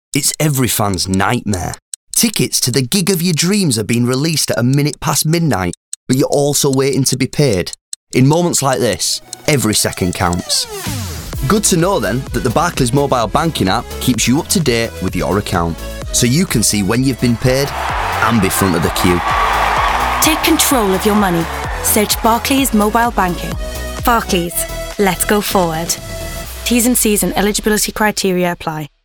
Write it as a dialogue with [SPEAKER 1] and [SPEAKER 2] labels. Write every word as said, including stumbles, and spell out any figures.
[SPEAKER 1] It's every fan's nightmare. Tickets to the gig of your dreams are being released at a minute past midnight, but you're also waiting to be paid. In moments like this, every second counts. Good to know then that the Barclays mobile banking app keeps you up to date with your account, so you can see when you've been paid and be front of the queue.
[SPEAKER 2] Take control of your money. Search Barclays Mobile Banking. Barclays, let's go forward. T's and C's and eligibility criteria apply.